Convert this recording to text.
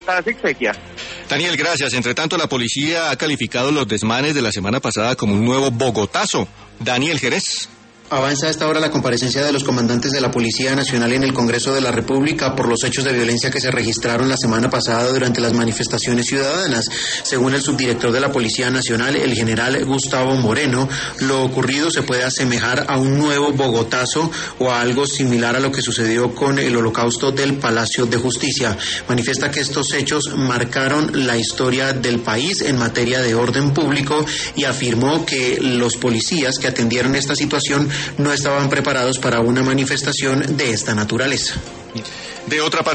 las exequias. Daniel, gracias. Entre tanto, la policía ha calificado los desmanes de la semana pasada como un nuevo Bogotazo. Daniel Jerez. Avanza a esta hora la comparecencia de los comandantes de la Policía Nacional en el Congreso de la República por los hechos de violencia que se registraron la semana pasada durante las manifestaciones ciudadanas. Según el subdirector de la Policía Nacional, el general Gustavo Moreno, lo ocurrido se puede asemejar a un nuevo Bogotazo o a algo similar a lo que sucedió con el holocausto del Palacio de Justicia. Manifiesta que estos hechos marcaron la historia del país en materia de orden público y afirmó que los policías que atendieron esta situación no estaban preparados para una manifestación de esta naturaleza. De otra parte,